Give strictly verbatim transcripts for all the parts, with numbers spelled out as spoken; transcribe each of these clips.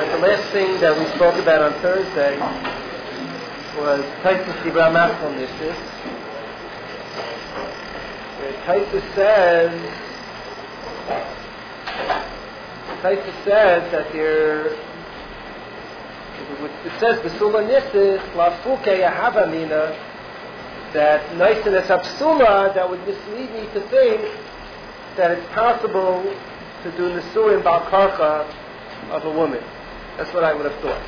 the last thing that we spoke about on Thursday was Taisus Dibra Machal Nisis. Taisus says, Taisus says that there, it says Besula Nisis, Lafuke Yahavamina, that Naisin Apsula, that would mislead me to think that it's possible to do Nisuin Bal Karcha of a woman. That's what I would have thought.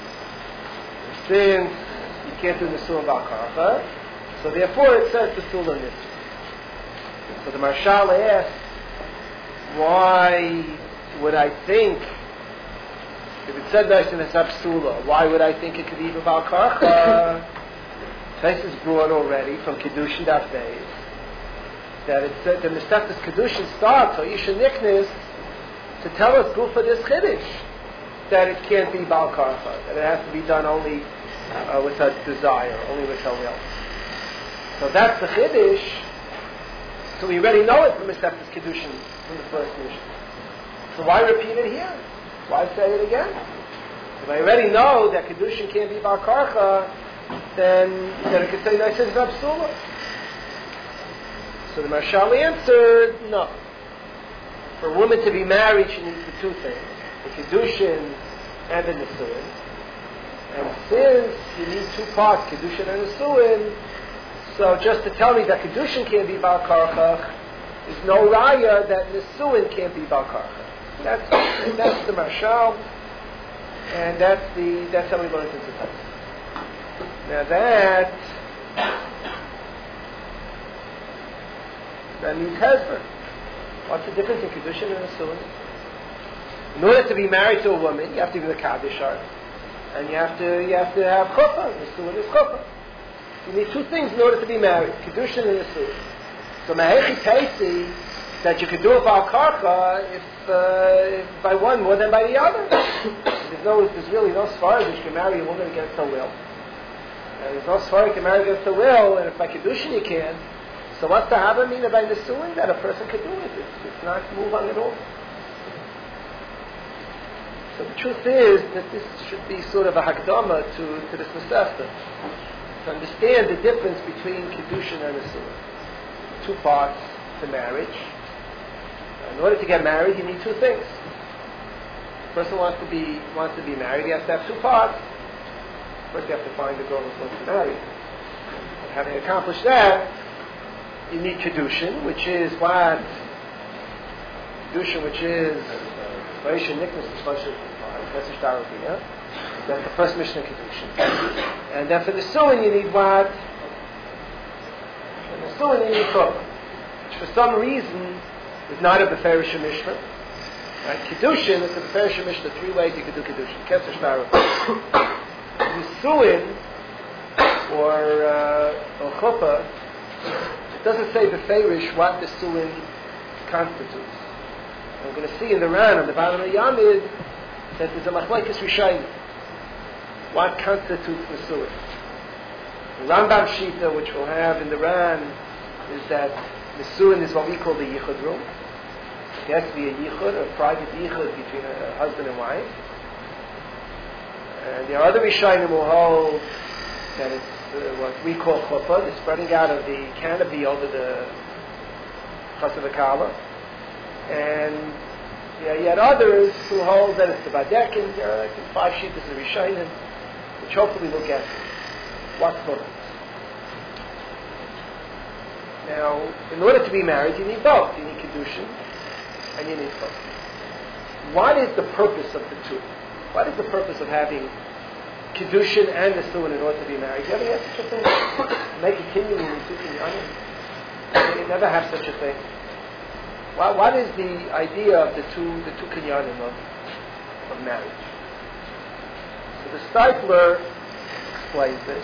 Since you can't do Nisuin Bal Karcha, so therefore it says Besula Nisis. So the Marshal asks, why would I think, if it said Naisin Apsula, why would I think it could be Bal Karcha? This is brought already from Kiddushin Daf Beis, that it said the Mesechus Kiddushin starts or Isha Niknis to tell us Gufa this Chiddush that it can't be Bal Karcha, that it has to be done only uh, with her desire, only with her will. So that's the Chiddush. So we already know it from Mesechus Kiddushin from the first Mishnah. So why repeat it here? Why say it again? If I already know that Kiddushin can't be Bal Karcha, then then it could say Naisin Apsula. So the Marshal answered, no. For a woman to be married, she needs the two things, the Kiddushin and the Nisuin. And since you need two parts, Kiddushin and Nisuin, so just to tell me that Kiddushin can't be Bal Karcha, there's no raya that Nisuin can't be Bal Karcha. That's, that's the Marshal, and that's the that's how we learn it into Taisus. Now that that means husband. What's the difference in Kiddushin and Nisuin? In order to be married to a woman, you have to be the Kaddishar, and you have to you have to have chuppah. Nisuin is chuppah. You need two things in order to be married: Kiddushin and Nisuin. So Mahechi Taisi that you could do a Bal Karcha if, uh, if by one more than by the other. there's no there's really no svara that you can marry a woman against her will. And there's no svara you can marry against her will, and if by Kiddushin you can, so what's the Haba mean by Nisuin? That a person could do it. It's, it's not move on at all. So the truth is that this should be sort of a hakdama to, to this Masechta, to understand the difference between Kiddushin and Nisuin. Two parts to marriage. In order to get married, you need two things. The person wants to be wants to be married, he has to have two parts. First, you have to find the girl who's going to marry. And having accomplished that, you need Kiddushin, which is what? Kiddushin, which is Vaisha Niknas Shloshim Message Darabiyah. That's the first mission of Kiddushin. And then for the Nisuin, you need what? For the Nisuin, you need Chuppah, which for some reason is not a Beferish Mishnah. Right? Kiddushin is a Beferish Mishnah. Three ways you can do Kiddushin. Ketzer Shtarah. Nisuin or uh, or Chuppah, it doesn't say Beferish what Nisuin constitutes. I'm going to see in the Ran on the bottom of the Yamid that there's a Machlekes Rishayim. What constitutes Nisuin? The Rambam Shita, which we'll have in the Ran, is that Nisuin is what we call the Yichud room. It has to be a Yichud, a private Yichud between a husband and wife. And there are other Rishayim who hold that it's uh, what we call Chuppah, the spreading out of the canopy over the Chas of the Kala. And yeah, yet others who hold that it's the Badekin. There are like five sheets of Rishayim, which hopefully we'll get what's going on. Now, in order to be married, you need both. You need Kiddushin and you need both. What is the purpose of the two? What is the purpose of having Kiddushin and Nisuin in order to be married? Do you ever have such a thing? Make a kinyan and you two kinyanim? You never have such a thing. What, what is the idea of the two the two kinyanim of, of marriage? So the Steipler explains this.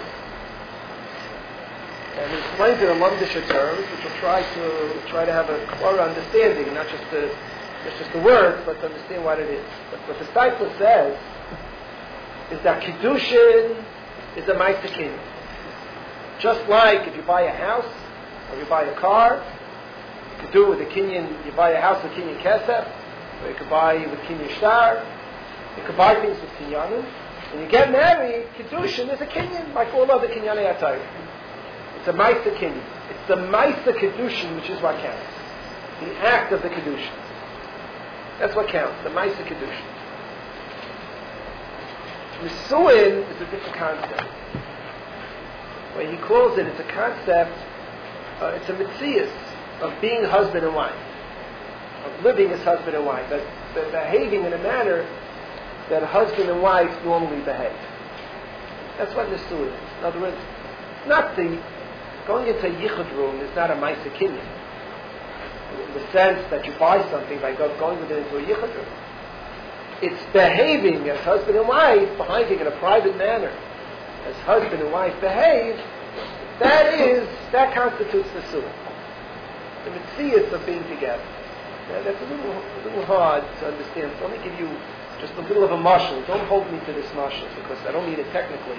And he explains it in Lumdisha terms, which will try to try to have a clearer understanding, not just the just, just the words, but to understand what it is. But what the Steipler says is that Kiddushin is a Ma'aseh Kinyan. Just like if you buy a house or you buy a car, you could do it with a Kinyan. You buy a house with Kinyan Kesef, or you could buy it with Kinyan Shtar. You can buy things with kinyanim. When you get married, Kiddushin is a kinyan, like all other kinyanei atayim. It's a Maisa kinyan. It's the Maisa Kiddushin which is what counts. The act of the Kiddushin. That's what counts, the Maisa Kiddushin. Nisuin is a different concept. When he calls it, it's a concept, uh, it's a mitzias of being husband and wife, of living as husband and wife, but, but behaving in a manner that husband and wife normally behave. That's what nisuin is. In other words, not the going into a yichud room is not a Maisa kinyan. In the sense that you buy something by go, going with it into a yichud room. It's behaving as husband and wife, behaving in a private manner, as husband and wife behave. That is, that constitutes the sunnah. The mitzias of being together. Now, that's a little, a little hard to understand. So let me give you just a little of a mashal. Don't hold me to this mashal because I don't mean it technically.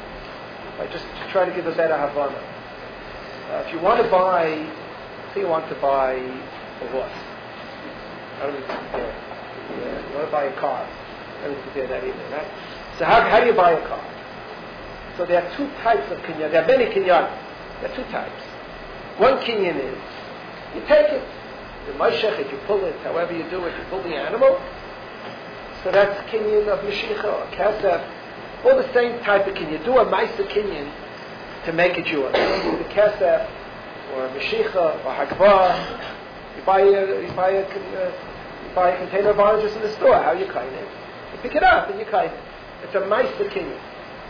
I just try to give a better havana. Uh, if you want to buy, say you want to buy a horse. I don't need to compare. Yeah, you want to buy a car. I don't need to compare that either, right? So how, how do you buy a car? So there are two types of kinyan. There are many kinyan. There are two types. One kinyan is, you take it, you mashech it, you pull it, however you do it, you pull the animal. So that's kinyan of Mashiach or Kesef. All the same type of kinyan. You do a Maisa kinyan to make it yours. The Kesef, or Mashiach, or Hagvar. You buy a, you buy a, uh, you buy a container of oranges in the store. How you kind it? You pick it up and you kind it. It's a Maisa kinyan.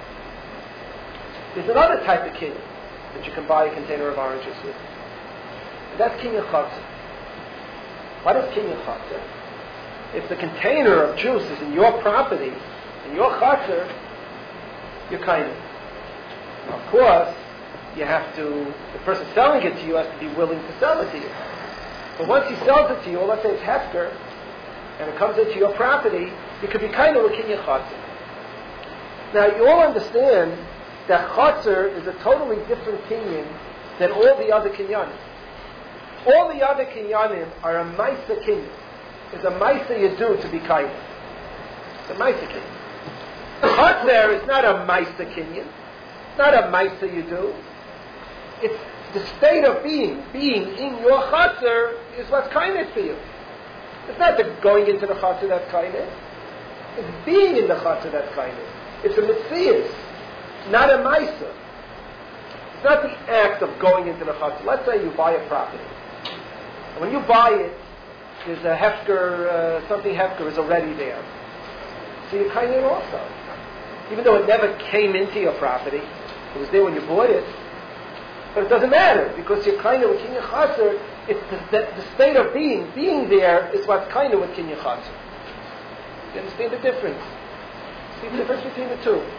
There's another type of kinyan that you can buy a container of oranges with. And that's kinyan chatzah. What is kinyan chatzah? If the container of juice is in your property, in your chatzah, you're kind of. Now, of course, you have to, the person selling it to you has to be willing to sell it to you. But once he sells it to you, let's say it's hefker, and it comes into your property, you could be kind of a kinyan chatzah. Now, you all understand that chatzar is a totally different kinyan than all the other kinyanim. All the other kinyanim are a maisa kinyan. It's a maisa you do to be kind. It's a maisa kinyan. Chatzar is not a maisa kinyan. It's not a maisa you do. It's the state of being. Being in your chatzar is what's kindness for you. It's not the going into the chatzar that's kindness. It's being in the chatzar that's kindness. It's a mitzias. Not a maisa. It's not the act of going into the chatzar. Let's say you buy a property. And when you buy it, there's a hefker, uh, something hefker is already there. So you kind of also. Even though it never came into your property, it was there when you bought it. But it doesn't matter, because you're kind of with kinyan chatzar, it's the, the, the state of being. Being there is what's kind of with kinyan chatzar. You understand the difference? See the difference between the two?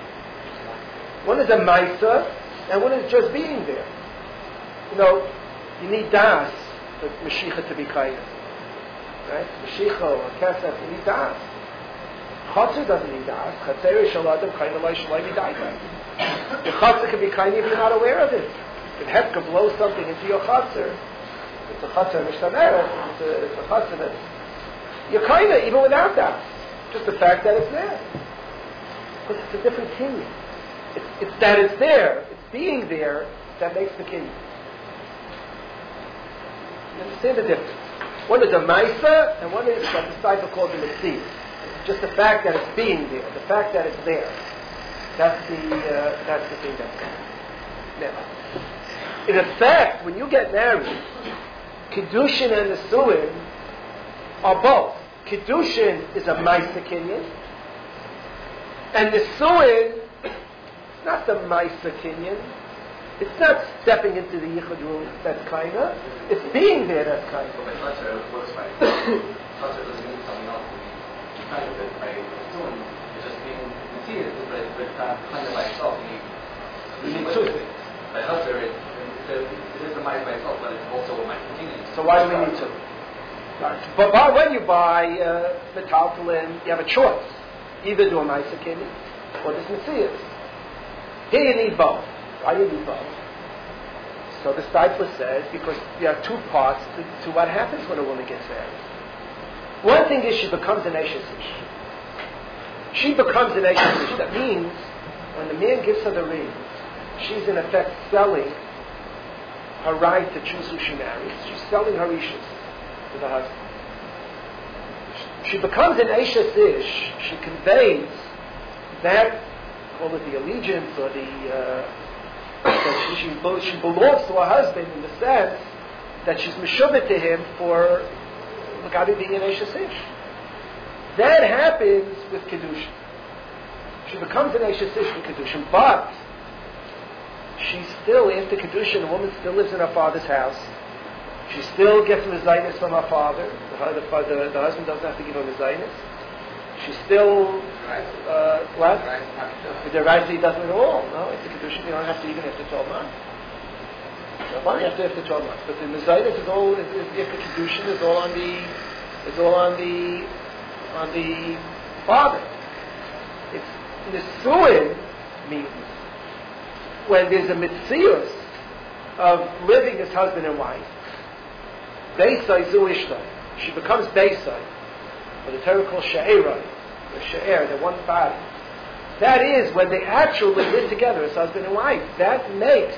One is a maisa, and one is just being there. You know, you need das for Mashiach to be kind. Right? Mashiach or Kesef, you need das. Chatzar doesn't need das. Chatzar is shaladam kind of like shalai midayta. The chatzar can be kind if you're not aware of it. If hefka blows something into your chatzar, it's a chatzar mishtameret, it's a, it's a chatzar that you're kind of even without that. Just the fact that it's there. Because it's a different kinyan. It's, it's that it's there, it's being there, that makes the kinyan. You understand the difference? One is a maisa, and one is what the disciple calls a mitzvah. Just the fact that it's being there, the fact that it's there. That's the uh, that's the thing that's there. Now, in effect, when you get married, Kiddushin and Nisuin are both. Kiddushin is a maisa kinyan, and Nisuin is not the maisa kinyan. It's not stepping into the yichud room that's kinda. It's being there that's kinda. But by chatzar, it works by chatzar doesn't mean something else to be kind of it. By Nisuin, it's just being material, but it's but not kind of by itself. You need, you need two things. By chatzar, it, it, it is a mind by itself, but it's also a mind continuing. So why do we need two? But by, when you buy uh, metaltalin, you have a choice. Either do a maisa kinyan or this mitzias. Here you need both. Why do you need both? So the Steipler says, because there are two parts to, to what happens when a woman gets married. One thing is she becomes an Eshes Ish. She becomes an Eishes Ish. That means when the man gives her the ring, she's in effect selling her right to choose who she marries. She's selling her Ishus to the husband. She becomes an Eishes Ish. She conveys that, call it the allegiance or the, uh, that she, she, she belongs to her husband in the sense that she's meshuvah to him for Magabi being an Eishes Ish. That happens with Kedushin. She becomes an Eishes Ish with Kedushin, but she still, after Kedushin, a woman still lives in her father's house. She still gets mezainis from her father. The, the, the, the husband doesn't have to give her mezainis. She still, uh, what? With the right, he doesn't at all. No, it's a Kedushin. You don't have to even after twelve months. Only after after twelve months. But the mezainis is all, is, is, after Kedushin is all on the, is all on the, on the father. It's Nisuin means when there's a mitzius of living as husband and wife. Beisai zu ishtai. She becomes Beisai. What the Torah calls She'erah. The She'er, the one body. That is when they actually live together as husband and wife. That makes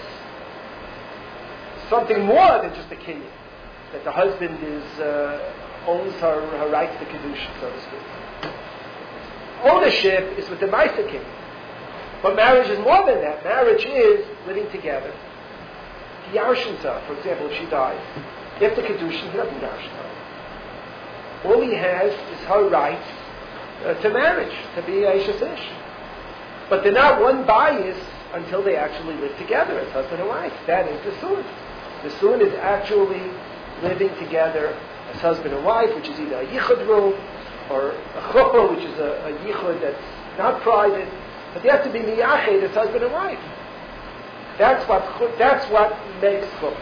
something more than just a kinyan. That the husband is uh, owns her, her rights to Kedusha, so to speak. Ownership is with the Maisa kinyan. But marriage is more than that. Marriage is living together. Yarshinta, for example, if she dies, after Kedushin, he doesn't Yarshinta. All he has is her rights uh, to marriage, to be Eishes Ish. But they're not one bias until they actually live together as husband and wife. That is the Sun. The Sun is actually living together as husband and wife, which is either a Yichud room or a Chuppah, which is a, a Yichud that's not private. But they have to be miyached as husband and wife. That's what that's what makes chut.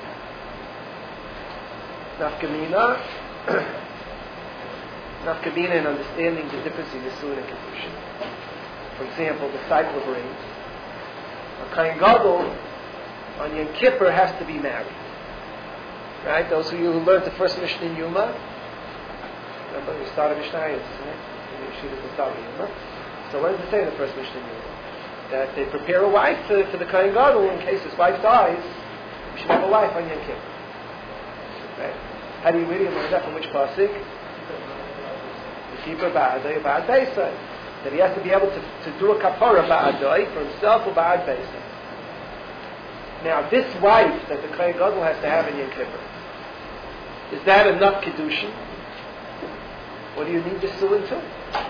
Nafkamina, nafkamina in understanding the difference in Nisuin and Kedushin. For example, the cycle brings a Kohen Gadol on Yom Kippur has to be married. Right? Those of you who learned the first Mishnah in Yuma, remember we started Mishnah, right? She doesn't start in Yuma. So what does it say in the first Mishnah in Yuma? That they prepare a wife to, for the Kohen Gadol in case his wife dies. You should have a wife on Yom Kippur. Right? How do you really learn that from which pasuk? The keeper ba'adai ba'ad beisai. That he has to be able to, to do a kapara ba'adai for himself or ba'ad beisai. Now, this wife that the Kohen Gadol has to have in Yom Kippur, is that enough kedushin? What do you need this to into?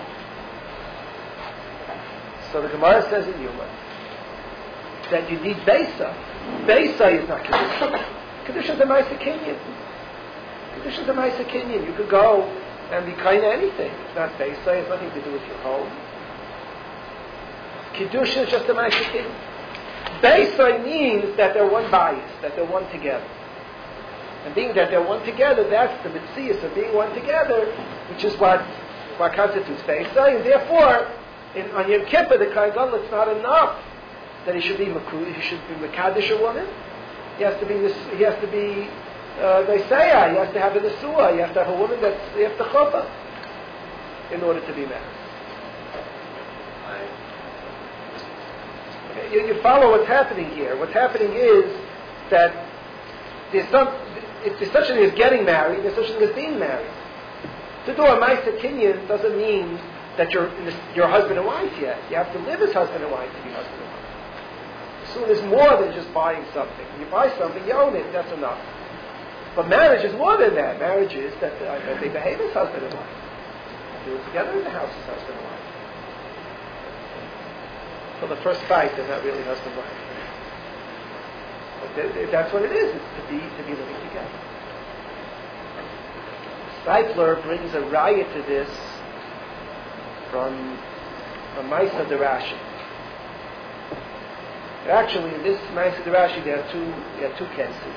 So the Gemara says in Yuma that you need Beisa. Beisa is not Kedusha. Kedusha is a Maisa Kinyan. Kedusha is a Maisa Kinyan. You could go and be kind of anything. It's not Beisa. It has nothing to do with your home. Kedusha is just a Maisa Kinyan. Beisa means that they're one bias, that they're one together. And being that they're one together, that's the Mitzias of being one together, which is what, what constitutes Beisa. And therefore, In, on Yom Kippur, the Kohen Gadol, it's not enough that he should be Makud, he should be Mekadesh a woman. He has to be, he has to be, uh, they say, he has to have a Nesua, he has to have a woman that's after Chuppah in order to be married. Okay, you, you follow what's happening here. What's happening is that there's some, if there's such a thing as getting married, there's such a thing as being married. To do a Maisa Kinyan doesn't mean that you're your husband and wife yet. You have to live as husband and wife to be husband and wife. So there's more than just buying something. When you buy something, you own it. That's enough. But marriage is more than that. Marriage is that, uh, that they behave as husband and wife. They live together in the house as husband and wife. So the first fight, they're not really husband and wife. But they, they, that's what it is. It's to be to be living together. Seifler brings a riot to this from from Maisa de Rashi. Actually, in this Maisa de Rashi, there are two there are two cases,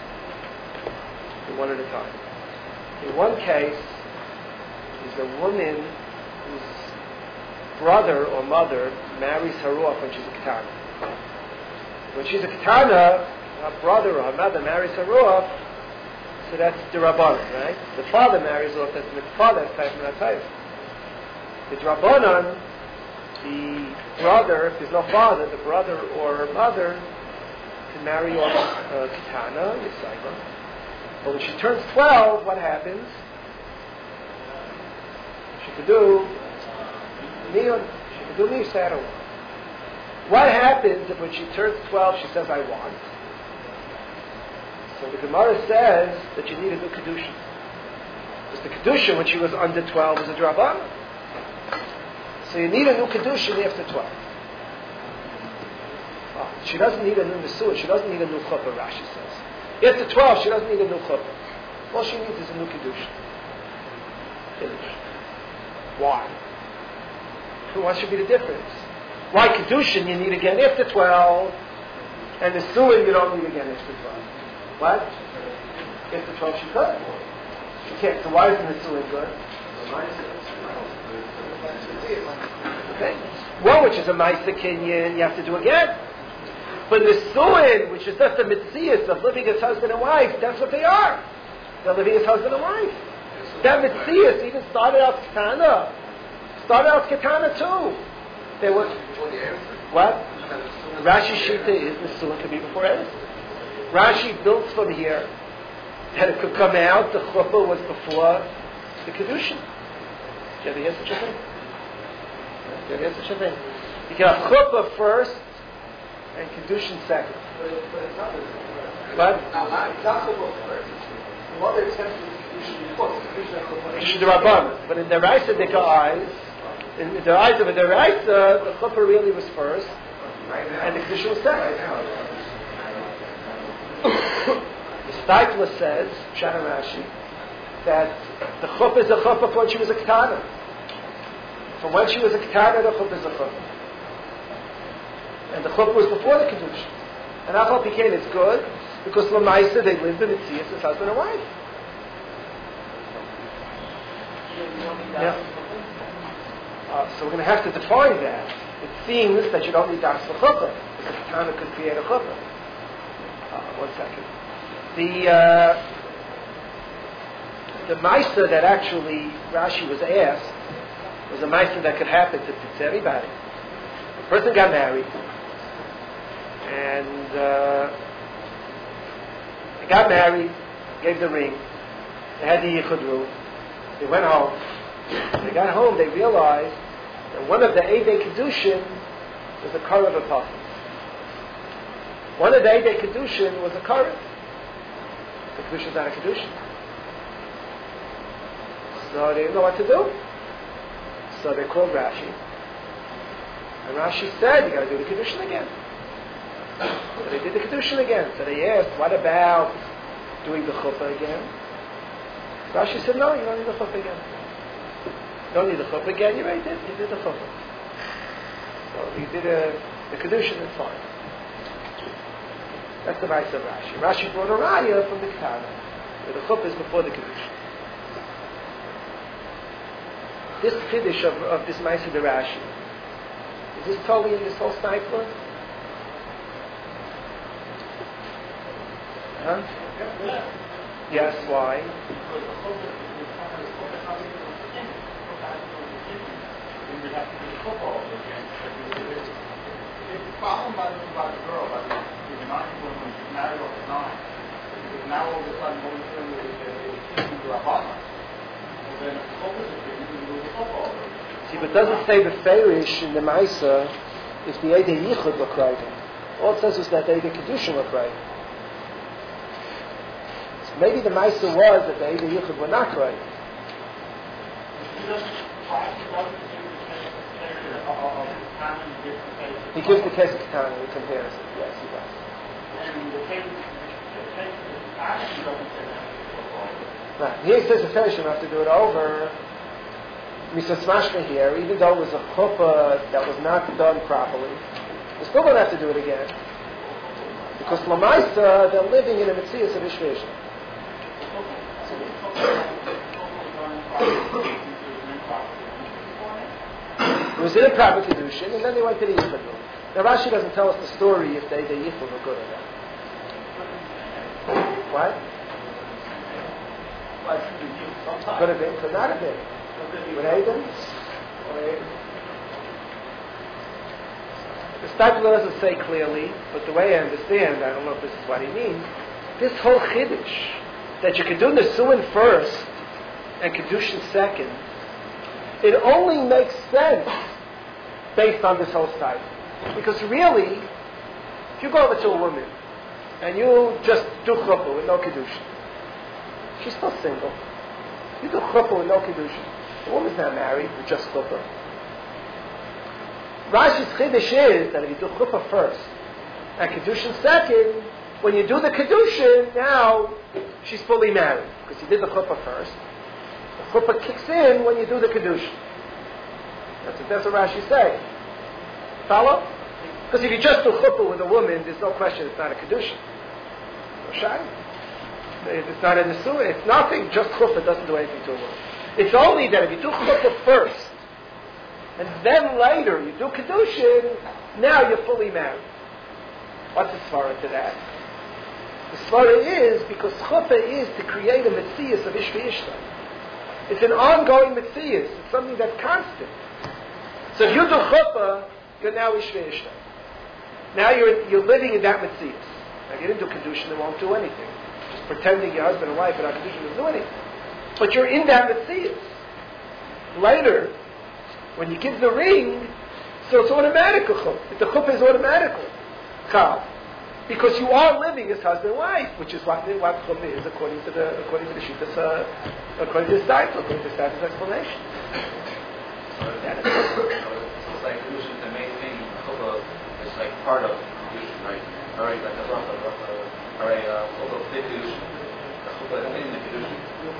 one at a time. In one case, is a woman whose brother or mother marries her off when she's a ketana. When she's a ketana, her brother or her mother marries her off, so that's the Rabbanan, right? The father marries off, that's the father, that's type of that type. The Drabanan, the brother, if there's no father, the brother or mother can marry off uh, Kitana, Yisaiba. But when she turns twelve, what happens? She could do Neon, she could do Nisara. What happens if when she turns twelve she says, I want? So the Gemara says that you need a new Kedushin. Because the Kedushin when she was under twelve was a Drabanan. So you need a new Kedushin after twelve. Oh, she doesn't need a new Nesuah, she doesn't need a new Chuppah, Rashi says. After twelve, she doesn't need a new Chuppah. All she needs is a new Kedushin. Finish. Why? What should be the difference? Why Kedushin you need again after twelve, and Nesuah you don't need again after twelve? What? After twelve she could. She can't. So why isn't Nesuah good? Okay. One which is a Maisa Kinyan, you have to do again. But Nesuin, which is just the Mitzias of living as husband and wife, that's what they are. They're living as husband and wife. That Mitzias even started out Ketana. Started out Ketana too. They were what? Rashi Shita is Nesuin could be before Eretz. Rashi builds from here that it could come out. The chuppah was before the kedushin. Did you ever hear such a thing? Did you ever hear such a thing? You can have chuppah first and kedushin second. What? It's not chuppah first. What they're saying is kedushin before kedushin the Rabban. But in the Raisa they got eyes. In the eyes of the Raisa, the chuppah really was first, and the kedushin was second. The Steipler says, Shana Rashi, that the chuppah is a chuppah when she was a ketana. From when she was a ketana, the chuppah is a chuppah. And the chuppah was before the kedusha. And Achal Pikein is good, because Lamaisa, they lived in Mitzias as husband and wife. Yeah. Uh, so we're going to have to define that. It seems that you don't need das for chuppah, because a ketana could create a chuppah. Uh, one second. The uh, the Maisa that actually Rashi was asked was a Maisa that could happen to, to everybody. The person got married, and uh, they got married, gave the ring, they had the Yichud room, they went home. When they got home, they realized that one of the Eidei Kedushin was a Karav Apostle. One of the Eidei Kedushin was a Karav. The Kedushin is not a Kedushin. So they didn't know what to do. So they called Rashi. And Rashi said, you got to do the Kedushin again. So they did the Kedushin again. So they asked, what about doing the Chuppah again? Rashi said, no, you don't need the Chuppah again. You don't need the Chuppah again. You already did. You did the Chuppah. So you did a, the Kedushin, it's fine. That's the Raisa of Rashi. Rashi brought a Raya from the Ketana, where the Chuppah is before the Kedushin. This Kiddush of, of this Maisa de Rashi, is this totally in this whole cycle? Huh? Yes, why? It's a problem by the, by the girl, by the, the nine when she's married off at nine. Because now all of a sudden what we're doing is teaching to Rabbanah. Well then if the focus is you can do the football. See, but it doesn't say the Ferish in the Maisa if the Eidei Yichud were crying. All it says is that the Eidei Kedushin were crying. So maybe the Maisa was that the Eidei Yichud were not crying. He gives the case of Ketana, he compares it. Yes, he does. And the case, the case actually doesn't say that. Right. Here he says the Ferish will have to do it over. Misa Smashka here, even though it was a chuppah that was not done properly, they still don't have to do it again. Because Lamaisa, they're living in a Metzias of Ishvish. It was in a proper Kedushin, and then they went to the Yichud room. Now Rashi doesn't tell us the story if they, the Yichud were good or not. What? Could have been, could not have been. With Adams? The Steipler doesn't say clearly, but the way I understand, I don't know if this is what he means, this whole chiddush, that you can do Nesuin first and Kedushin second, it only makes sense based on this whole cycle. Because really, if you go over to a woman and you just do chuppah with no Kedushin, she's still single. You do chuppah with no Kedushin. The woman's not married, with just chuppah. Rashi's chiddush is that if you do chuppah first and Kedushin second, when you do the Kedushin, now she's fully married. Because you did the chuppah first. The chuppah kicks in when you do the Kedushin. That's what, that's what Rashi says. Follow? Because if you just do chuppah with a woman, there's no question it's not a Kedushin. No shayla. It's not a Nesuah. It's nothing. Just chuppah doesn't do anything to a woman. It's only that if you do chuppah first, and then later you do Kedushin, now you're fully married. What's the svara to that? The svara is because chuppah is to create a metzias of ish v'ishta. It's an ongoing metzias. It's something that's constant. So if you do chuppah, you're now ish v'ishta. Now you're you're living in that metzias. Now if you didn't do Kedushin, it won't do anything. Just pretending your husband and wife without Kedushin doesn't do anything. But you're in that metzias. Later, when you give the ring, so it's automatic chuppah. The chuppah is automatic. Chal. Because you are living as husband and wife, which is what, what chuppah is according to the according to the shittas, uh, according to the Steipler, according to the Steipler's explanation. That is so it's like Kedushin is the main thing. Chuppah is like part of Kedushin, right? Alright, like a bracha, bracha. Alright, chuppah fit Kedushin. Chuppah is in the Kedushin.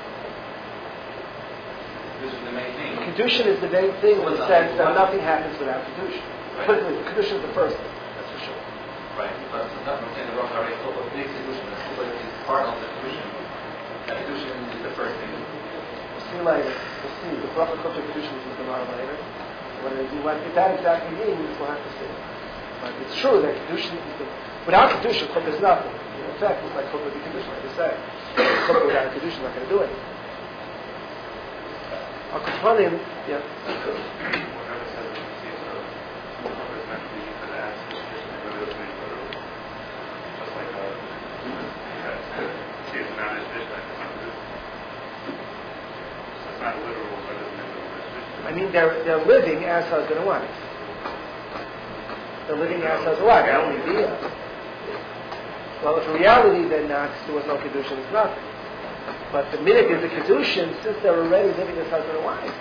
Kedushin is the main thing. Kedushin is the main thing in the sense that nothing happens without Kedushin. Right. Kedushin is the first thing, that's for sure. Right, but that's not saying the bracha, alright, chuppah big Kedushin. Chuppah is part of the Kedushin. That Kedushin is the first thing. We'll see later. We'll see. The bracha chuppah Kedushin is tomorrow later. What that exactly means, we'll have to see. But it's true that Kedushin is the... Without Kedushin, chuppah is nothing. In fact, it's like chuppah be Kedushin, like I say. Chuppah without a Kedushin is not going to do anything. I'll confront him, yeah. I mean, they're, they're living as husband and wife. They're living as husband and wife. That would be it. Well, if in reality they're not, there was no Kedushin, it's nothing. But the minute there's a Kedushin, since they're already living as husband and wife.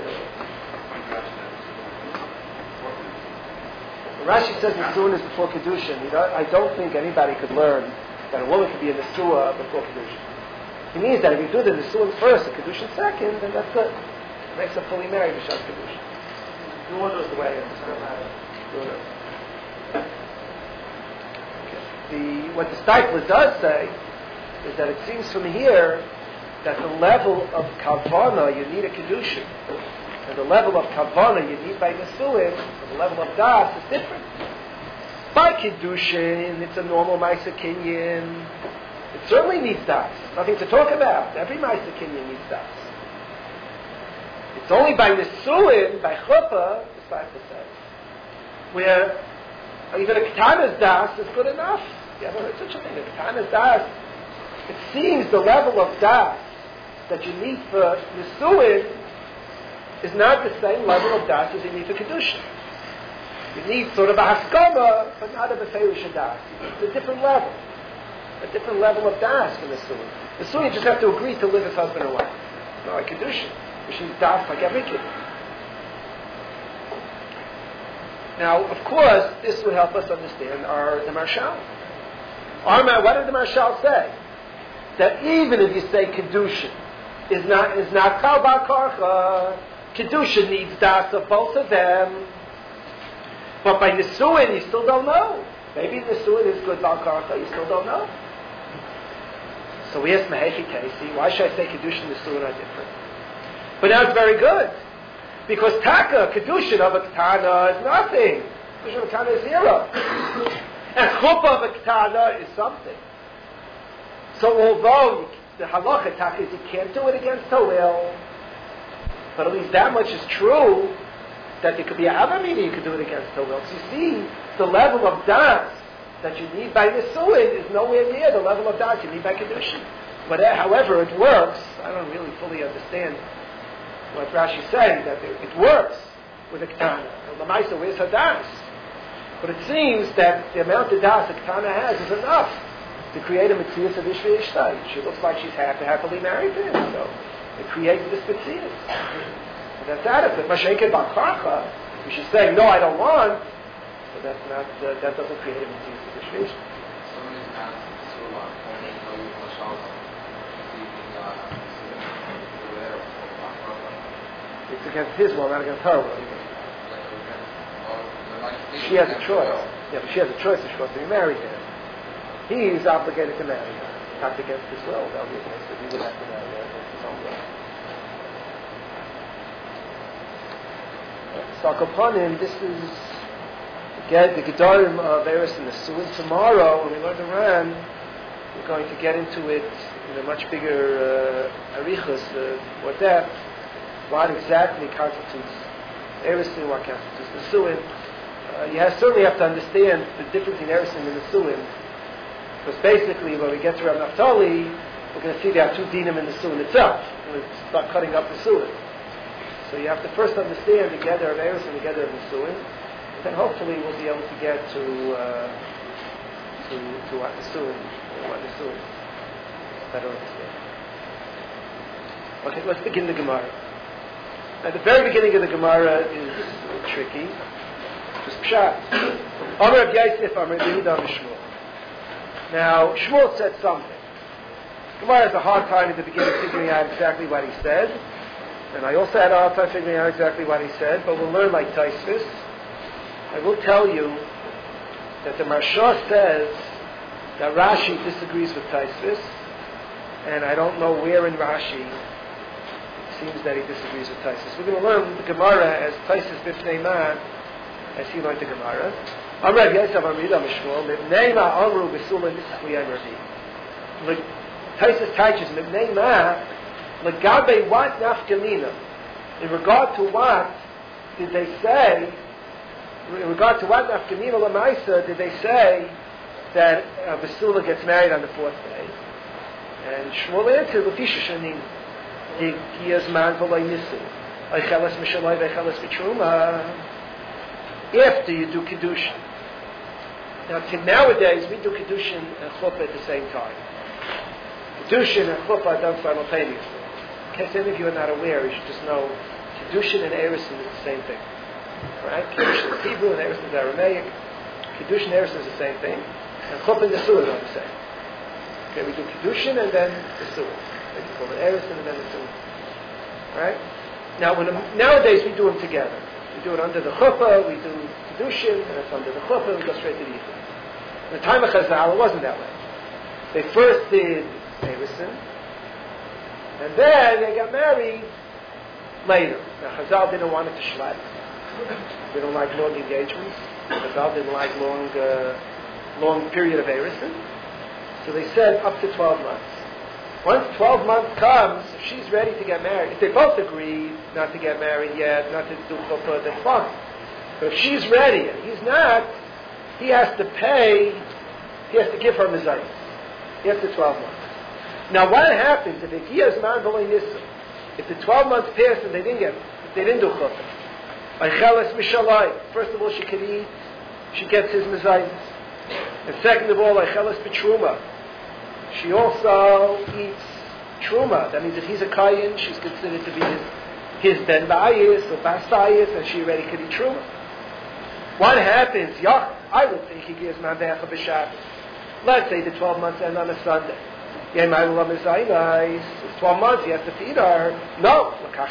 Rashi says Nesuin is before Kedushin. You know, I don't think anybody could learn that a woman could be a Nesuah before Kedushin. It means that if you do the Nesuin first and Kedushin second, then that's good. It makes her fully married to Shas Kedushin. You want those the way I understand how to do it. The, what the Steipler does say is that it seems from here that the level of Kavana you need a Kedushin, and the level of Kavana you need by Nesuin, and the level of Das is different. By Kedushin, it's a normal Maisa Kinyan. It certainly needs Das. Nothing to talk about. Every Maisa Kinyan needs Das. It's only by Nesuin, by Chuppah, the Steipler says, where even a Ketana's Das is good enough. You haven't heard such a thing. A Ketana's Das, it seems the level of Das that you need for Nesuin is not the same level of Das as you need for Kedushin. You need sort of a Haskama, but not a Beferish Das. It's a different level. A different level of Das for Nesuin. Nesuin, you just have to agree to live as husband and wife. It's not like Kedushin, which is Das like every kid. Now, of course, this would help us understand our the Marshal. Our, what did the Marshal say? That even if you say Kedushin is not is not Kal Bar Karcha, Kedushin needs Das of both of them. But by Nesuin, you still don't know. Maybe Nesuin is good Bar Karcha, you still don't know. So we asked Mehechi Tesi, why should I say Kedushin and Nesuin are different? But now it's very good. Because Taka, Kedushin of a Ketana is nothing. Kedushin of a Ketana is zero. And Chuppah of a Ketana is something. So although the halacha Taka is you can't do it against her will, but at least that much is true, that there could be a Avamina, you could do it against her will. So you see, the level of das that you need by Nisuin is nowhere near the level of das you need by Kedushin. But uh, however it works, I don't really fully understand what Rashi's saying, that it, it works with a Ketana. And Lamaisa, where's her das? But it seems that the amount of das a Ketana has is enough to create a Metzias of Ishvi Ishtai. She looks like she's happy, happily married to him, so it creates this Metzias. And that's adequate. Mashayket Balkarcha, if she's saying, no, I don't want, so that's not, uh, that doesn't create a Metzias of Ishvi Ishtai. It's against his will, not against her will. She has a choice. Yeah, but she has a choice if she wants to be married to him. He is obligated to marry her. Not against his will. That would be against it. He would have to marry her against his own will. So upon him, this is again the Gedarim of Eris and the Suin. Tomorrow, when we learn the Ran, we're going to get into it in a much bigger uh, arichas, uh, what depth, what exactly constitutes Erisin, what constitutes the Suin. Uh, you have, certainly have to understand the difference in Erisin and the Suin. Because basically, when we get to Rav Naftali, we're going to see there are two dinim in the Suin itself. We'll start cutting up the Suin. So you have to first understand the gather of Erisin and the gather of the Suin. And then hopefully we'll be able to get to uh, to, to what the Suin, what the Suin better understand. Okay, let's begin the Gemara. At the very beginning of the Gemara is tricky. Just pshat. Amar Rav Yosef, Amar Yehuda, Amar Shmuel. Now, Shmuel said something. Gemara has a hard time at the beginning figuring out exactly what he said. And I also had a hard time figuring out exactly what he said, but we'll learn like Taisvis. I will tell you that the Marsha says that Rashi disagrees with Taisvis, and I don't know where in Rashi it seems that he disagrees with Taisvis. We're going to learn the Gemara as Taisvis Bifnei Man, as he learned the Gemara. Amar Rav Yosef Amrida Mishmuel Mibnei Ma Amru Besula Nisachli Amrdi. Taisus teaches Mibnei Ma Legabe what nafkamina. In regard to what did they say? In regard to what nafkamina lamaisa did they say that uh, Besula gets married on the fourth day? And Shmuel answered Lefisha Shanim Higiyaz Man V'Loi Nisu Eichelas Mishaloi V'Eichelas B'Truma. After you do Kedushin. Now, nowadays, we do Kedushin and Chuppah at the same time. Kedushin and Chuppah are done simultaneously. In case any of you are not aware, you should just know Kedushin and Erisin is the same thing. Right? Kedushin is Hebrew and Erisin is Aramaic. Kedushin and Erisin is the same thing. And Chuppah and Nesuah are the same. Okay, we do Kedushin and then Nesuah. They call it Erisin and then Nesuah. Right? Now, when, nowadays, we do them together. We do it under the chuppah, we do Kedushin, and it's under the chuppah, and we go straight to the Yidden. In the time of Chazal, it wasn't that way. They first did Erisin, and then they got married later. Now, Chazal didn't want it to schlep. They don't like long engagements. Chazal didn't like long, uh, long period of Erisin. So they said up to twelve months. Once twelve months comes, if she's ready to get married, if they both agree not to get married yet, not to do chuppah, then fine. But if she's ready and he's not, he has to pay, he has to give her mizayis. After twelve months. Now what happens if he has man v'loi nisu? If the twelve months passed and they didn't get, if they didn't do chuppah, Eichelas mishalai. First of all, she can eat, she gets his mizayis. And second of all, Eichelas b'truma. She also eats truma. That means if he's a kayin, she's considered to be his, his ben ba'ayis or basayis, and she already could eat truma. What happens? Yach, I would think he gives man be'echa b'shabbos. Let's say the twelve months end on a Sunday. It's twelve months, he has to feed her. No.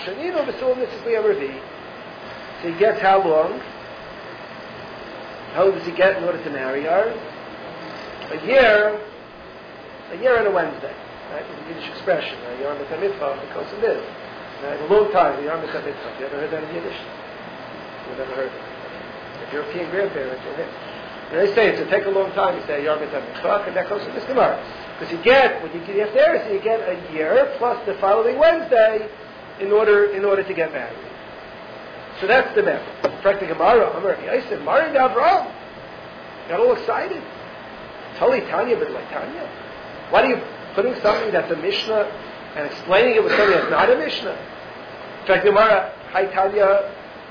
So he gets how long? How long does he get in order to marry her? A year. A year and a Wednesday. Right? It's a Yiddish expression. A year on the mitzvah, because of this. Right? A long time, a year on the mitzvah. You ever heard that in Yiddish? You've never heard it. If European grandparents, you'll hear. When they say it, so take a long time, you say, Yom Mitzvah, and that goes to this Gemara. Because you get, when you get there, so you get a year plus the following Wednesday in order in order to get married. So that's the method. In fact, the Gemara, Amar Yosef, Mari Avraham, got all excited. Tali Tanya, but like Tanya. Why are you putting something that's a Mishnah and explaining it with something that's not a Mishnah? In fact, the Gemara, Hi Tanya,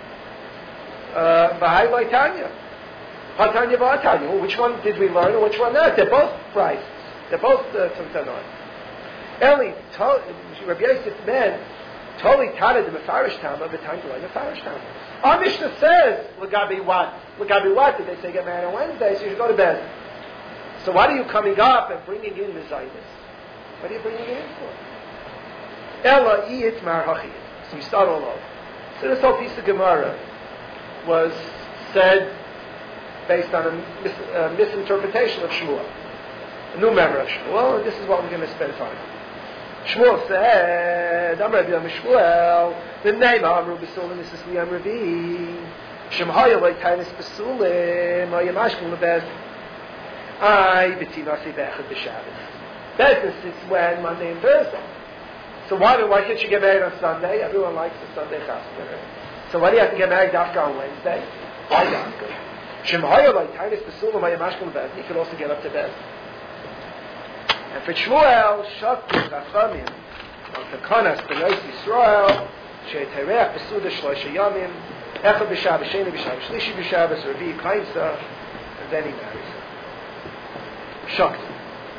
V'hai Lai Tanya. Ha Tanya, V'ha Tanya. Well, which one did we learn and which one not? They're both prices. They're both Tzimtanon. Eli, Rabbi Yosef meant, Toli Tana the Mefarish Tama, but time to learn Mefarish Tama. Our Mishnah says, Lagabi what? Lagabi what? Did they say get married on Wednesday, so you should go to bed. So what are you coming up and bringing in the Zaynis? What are you bringing it in for? Ella Iyit Mar Hachiyit. So you start all over. So this whole piece of Gemara was said based on a mis- uh, misinterpretation of Shmuel. A new member of Shmuel, and this is what we're going to spend time on. Shmuel said, I'm Rabbi Shmuel, the name of Amru B'Sulim is Sisli Amravi. Shem Haya Loi Tainis B'Sulim, Haya Mashkim Lebez. I B'Tinasi B'Echad B'Shabbos. Business is when Monday and Thursday. So why, why can't you get married on Sunday? Everyone likes the Sunday chasna. So why do you have to get married after on Wednesday? Why after? Shem Haya Loi Tainis B'Sulim, Haya Mashkim Lebez. You could also get up to bed. And for Shmuel, Shakti Chachamim, on Takanas B'Nois Yisrael, She'eterech B'Suda Shloisha Yamim, Echad B'Shabbos, Sheni B'Shabbos, Shlishi B'Shabbos, Revi Kainsa, and then he marries her. Shakti.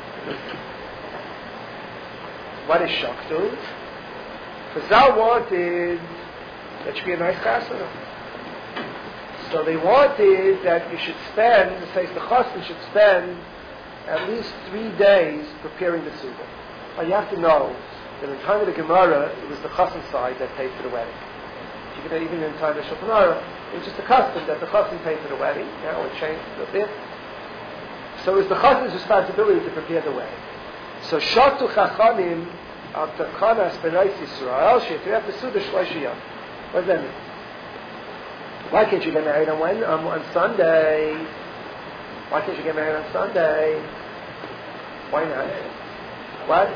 What is Shakti? Chazal wanted that should be a nice chasana. So they wanted that you should spend, it says the chassan should spend at least three days preparing the suga. Well, you have to know that in time of the Gemara, it was the chassan side that paid for the wedding. You can even in time of the Shulchan Aruch, it was just a custom that the chassan paid for the wedding. Now it changed a bit. So it was the chassan's responsibility to prepare the wedding. So Shatu Chachamim al Takanas B'Nois Yisrael She'eterech B'Suda Shloisha Yom. What does that mean? Why can't you get married on when um, on Sunday? Why can't you get married on Sunday? Why not? What?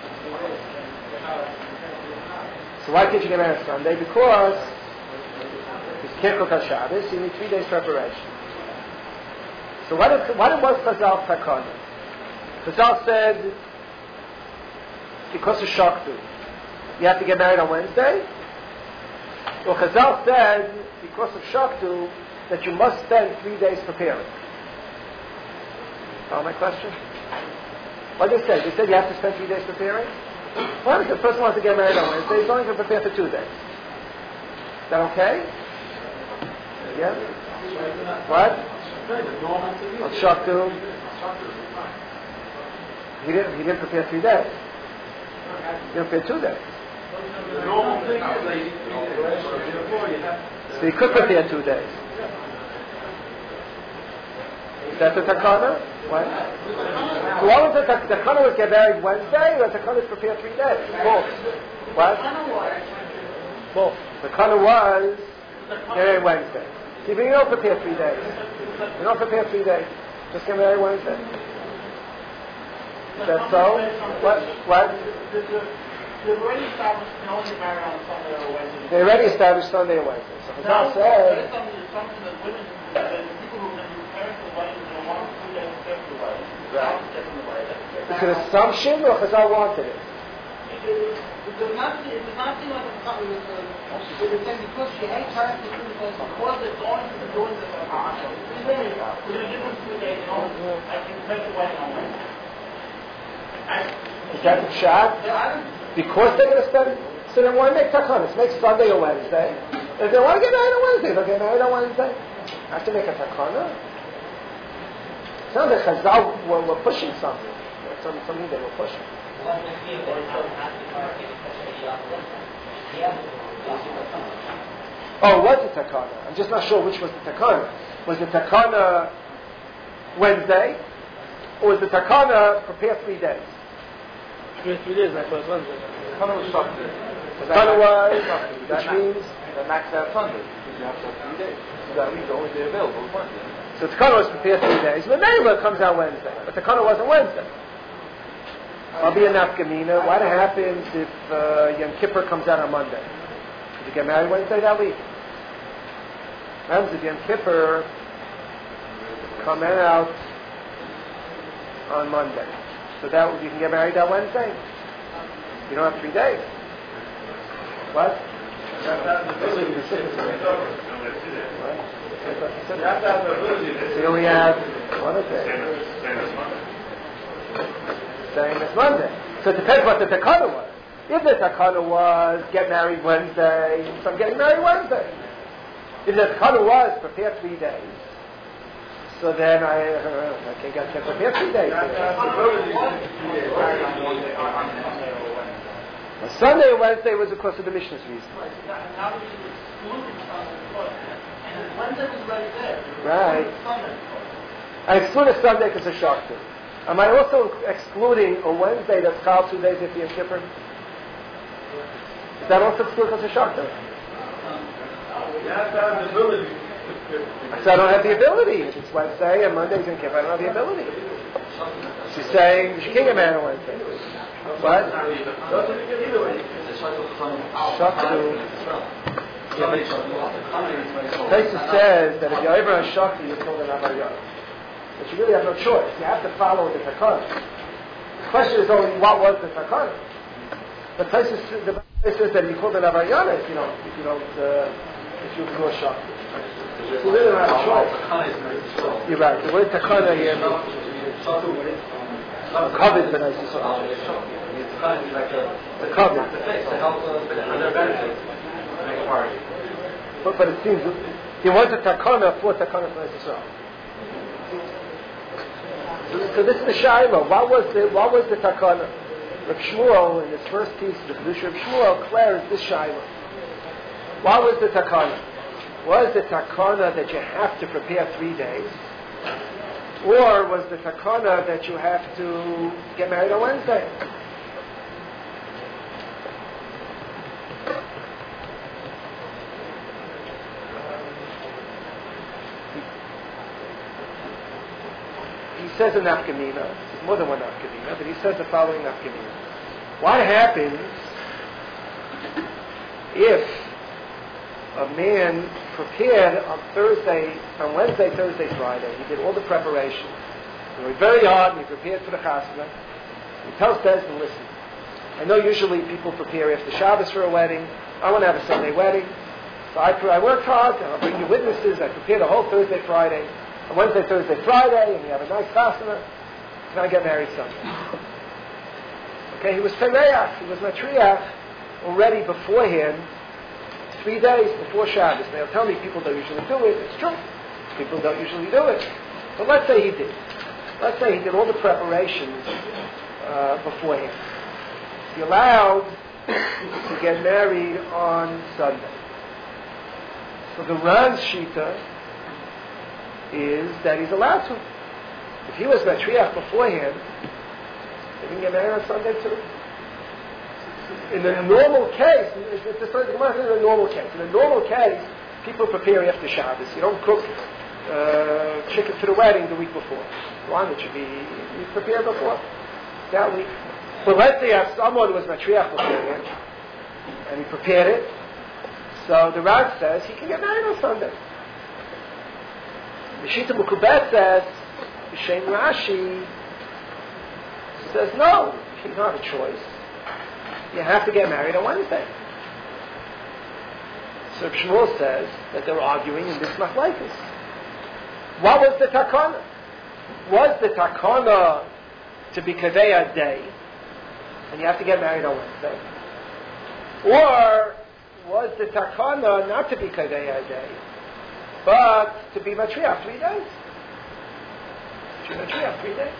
So why can't you get married on Sunday? Because you can't cook on Shabbos, you need three days preparation. So what, if, what was Chazal Takana? Chazal said, because of Shaktu, you have to get married on Wednesday? Well, Chazal said, because of Shaktu, that you must spend three days preparing. Follow my question? What did they say? They said you have to spend three days preparing? Well, if the person wants to get married on Wednesday, he's only going to prepare for two days. Is that okay? Yeah? What? On Shaktu. He didn't, he didn't prepare three days. He didn't prepare two days. So he could prepare two days. Is that the takana? What? So what was the takana? The takana was get married Wednesday, or the takana was prepare three days? Both. What? Both. The takana was get married Wednesday. See, but you don't prepare three days. You don't prepare three days. Just get married Wednesday. Is that so? What? What? They've already established you can only get married on Sunday or Wednesday. They already established Sunday or Wednesday. So Chazal said. Something that women, the people who are preparing for the wedding, don't want to get prepared for the wedding. It's an assumption, or Chazal wanted it? It does not seem like a couple of because she hates her to do because before they're going to the doing the Hashem. We're going to give them two days, you know, I can make the wedding on Wednesday. Is that the shot? Because they're going to spend, so they want to make takanas, make Sunday or Wednesday. If they want to get married on Wednesday, they'll get married on Wednesday. Have to make a takana? It sounds like Chazal were, were pushing something. Some, something they were pushing. Oh, what's the takana? I'm just not sure which was the takana. Was the takana Wednesday? Or was the takana prepare three days? Three days, I thought Wednesday. Takana was Sunday. Takana was, which means that max out Sunday. Because you have to have three days. So that means the only day available is Wednesday. so takana was prepared three days. But maybe comes out Wednesday. But takana wasn't Wednesday. I'll be a nafkamina. What happens if uh, Yom Kippur comes out on Monday? Did you get married Wednesday that week? Rams of Yom Kippur come out on Monday. So that would, you can get married on Wednesday. You don't have three days. What? So you only have one day. Same as Monday. So it depends what the takana was. If the takana was get married Wednesday, so I'm getting married Wednesday. If the takana was prepare three days, so then I, uh, I can get to prepare three days. Well, Sunday or Wednesday was of course of the Mishnah's reason. Wednesday was already there. Right. I excluded Sunday because of Shachtim. Am I also excluding a Wednesday that's called two days after Yom Kippur? Is that also excluded because of Shachtim? You have to have the ability. So I don't have the ability. If it's Wednesday and Monday's Yom Kippur, I don't have the ability. She's saying she can't get married on Wednesday. What? Shachtim. Taisa says that if you're over on Shakti, you're called an Avariyah. But you really have no choice. You have to follow the Takana. The question is only what was the Takana. But Taisa says that you called an Avariyah if you don't, if you don't, uh, if you ignore Shakti. So you really don't have a choice. You're right. The word Takana here means covered the nice the covered. But, but it seems he wants a takana for takana for Israel. So, so this is the shaila. What was the what was the takana? Reb Shmuel in his first piece, the Kedusha Reb Shmuel declares this shaila. What was the takana? Was the takana that you have to prepare three days, or was the takana that you have to get married on Wednesday? He says a nafkamina, more than one nafkamina, but he says the following nafkamina. What happens if a man prepared on Thursday, on Wednesday, Thursday, Friday, he did all the preparation, he worked very hard, and he prepared for the chasana, he tells Bezdin, listen, I know usually people prepare after Shabbos for a wedding, I want to have a Sunday wedding, so I, I worked hard, and I'll bring you witnesses, I prepared the whole Thursday, Friday, on Wednesday, Thursday, Friday, and we have a nice chasana. Can I get married Sunday? Okay, he was Fereach, he was Matriach already beforehand, three days before Shabbos. They'll tell me people don't usually do it. It's true. People don't usually do it. But let's say he did. Let's say he did all the preparations uh, beforehand. He's allowed to get married on Sunday. So the Ran's Shita is that he's allowed to. If he was Matriach beforehand, he can get married on Sunday too. In a normal case, it's a, it's a normal case. In a normal case, people prepare after Shabbos. You don't cook uh, chicken for the wedding the week before. Why would you be? You prepare before that week. But let's say if someone was Matriach beforehand and he prepared it, so the Rav says he can get married on Sunday. The Shita Mukubet says, Shem Rashi says, no, you don't have a choice. You have to get married on Wednesday. So Shmuel says that they're arguing in this machlokes. What was the takana? Was the takana to be kaveya day, and you have to get married on Wednesday? Or was the takana not to be kaveya day, but to be matriach three days? To be matriach three days.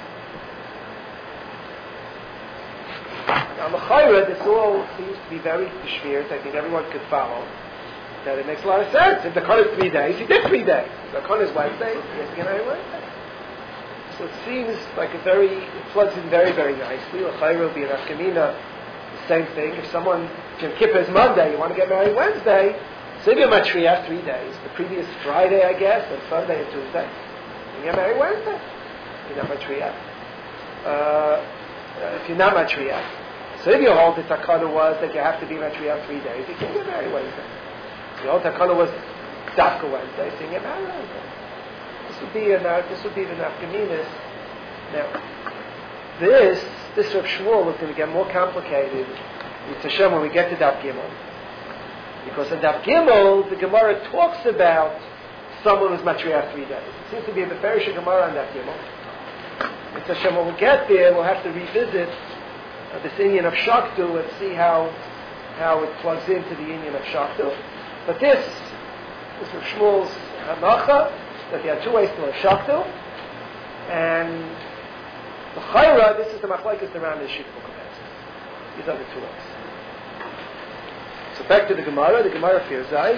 Now, L'chayra, this all seems to be very geschmiert. I think everyone could follow that it makes a lot of sense. If the Kon is three days, he did three days. If the Kon is Wednesday, he has to get married Wednesday. So it seems like a very, it plugs in very, very nicely. L'chayra will be an afkamina, the same thing. If someone, Yom Kippur is Monday, you want to get married Wednesday, so if you're matriach three days, the previous Friday, I guess, and Sunday and Tuesday, you get married Wednesday. You're not matriach. Uh, if you're not matriach. So if your whole takana was that you have to be matriach three days, you can get married Wednesday. The whole takana was Dafka Wednesday, so you get married on Wednesday. This would be a, this would be the nafkaminas. Now, this, this Rav Shmuel is going to get more complicated. It's Hashem when we get to Daf Gimel. Because in Daf Gimel, the Gemara talks about someone who's matriarch three days. It seems to be a Beferish Gemara on Daf Gimel. It's Hashem when we get there, we'll have to revisit uh, this Indian of Shaktu and see how how it plugs into the Indian of Shaktu. But this, this is Shmuel's Hanacha, that there are two ways to learn Shaktu, and the Chayra, this is the Machlekes around the Shikvul capacity. These are the two ways. So back to the Gemara, the Gemara Firzai.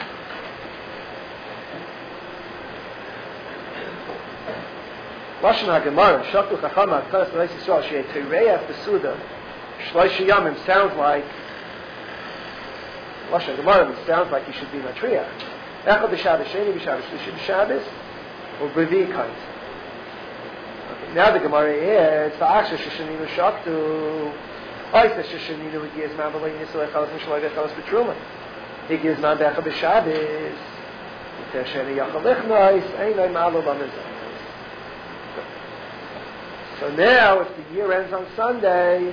Lashon HaGemara, Shaktu Chachama, Tzaras L'Eis Yisrael, Shei Tereach Besuda, Shloisha Yamim, sounds like, Lashon HaGemara sounds like you should be Matriach. Echad B'Shabbos, Sheni B'Shabbos, Shlishi B'Shabbos, or B'Revi Kait. Now the Gemara is, V'Achsha Sheshaninu Shaktu, Oisa Sheshaninu H'Giyazman V'Loi Nisel Echalas M'Shaloi V'Echalas B'Truma. H'Giyazman B'Echad B'Shabbos, Yiteh Sheni Yachal Lichnois, Einoi Ma'alo B'Mizah. So now, if the year ends on Sunday,